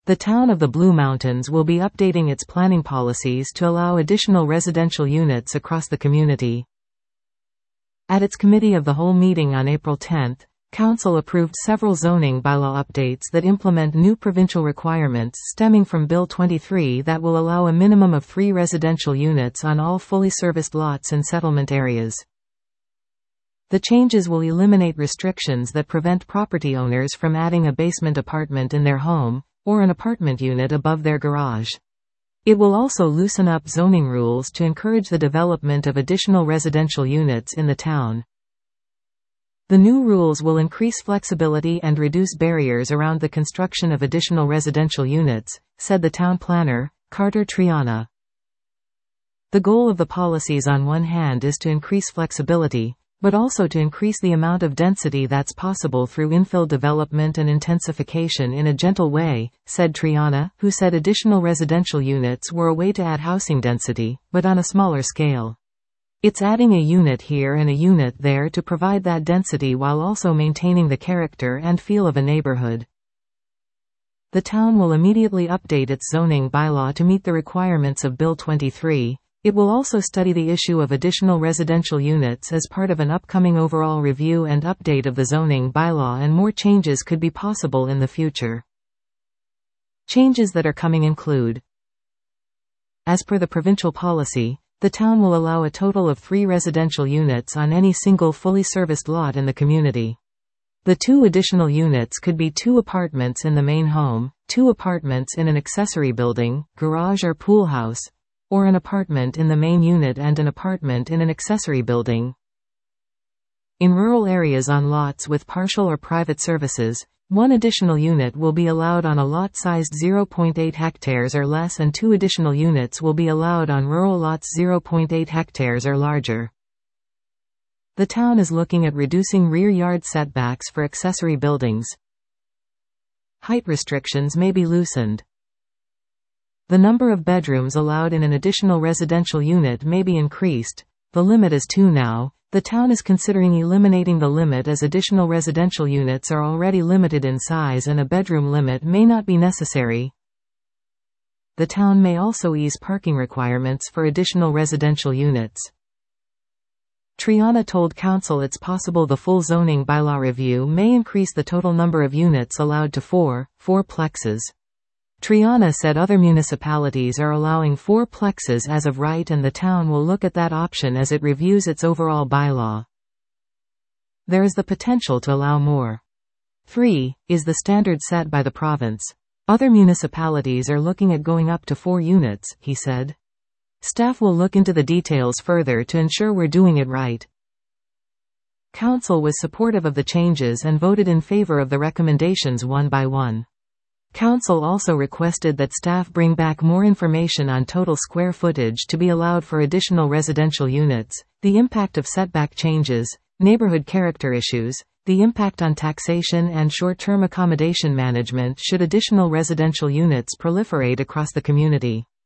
The town of the Blue Mountains will be updating its planning policies to allow additional residential units across the community. At its Committee of the Whole meeting on April 10, Council approved several zoning bylaw updates that implement new provincial requirements stemming from Bill 23 that will allow a minimum of 3 residential units on all fully serviced lots in settlement areas. The changes will eliminate restrictions that prevent property owners from adding a basement apartment in their home, or an apartment unit above their garage. It will also loosen up zoning rules to encourage the development of additional residential units in the town. The new rules will increase flexibility and reduce barriers around the construction of additional residential units, said the town planner, Carter Triana. The goal of the policies on one hand is to increase flexibility, but also to increase the amount of density that's possible through infill development and intensification in a gentle way, said Triana, who said additional residential units were a way to add housing density, but on a smaller scale. It's adding a unit here and a unit there to provide that density while also maintaining the character and feel of a neighborhood. The town will immediately update its zoning bylaw to meet the requirements of Bill 23. It will also study the issue of additional residential units as part of an upcoming overall review and update of the zoning bylaw, and more changes could be possible in the future. Changes that are coming include: as per the provincial policy, the town will allow a total of 3 residential units on any single fully serviced lot in the community. The 2 additional units could be 2 apartments in the main home, 2 apartments in an accessory building, garage or pool house, or an apartment in the main unit and an apartment in an accessory building. In rural areas on lots with partial or private services, 1 additional unit will be allowed on a lot sized 0.8 hectares or less, and 2 additional units will be allowed on rural lots 0.8 hectares or larger. The town is looking at reducing rear yard setbacks for accessory buildings. Height restrictions may be loosened. The number of bedrooms allowed in an additional residential unit may be increased. The limit is 2 now. The town is considering eliminating the limit as additional residential units are already limited in size and a bedroom limit may not be necessary. The town may also ease parking requirements for additional residential units. Triana told Council it's possible the full zoning bylaw review may increase the total number of units allowed to 4 plexes. Triana said other municipalities are allowing 4 plexes as of right, and the town will look at that option as it reviews its overall bylaw. There is the potential to allow more. 3 is the standard set by the province. Other municipalities are looking at going up to 4 units, he said. Staff will look into the details further to ensure we're doing it right. Council was supportive of the changes and voted in favor of the recommendations one by one. Council also requested that staff bring back more information on total square footage to be allowed for additional residential units, the impact of setback changes, neighborhood character issues, the impact on taxation and short-term accommodation management should additional residential units proliferate across the community.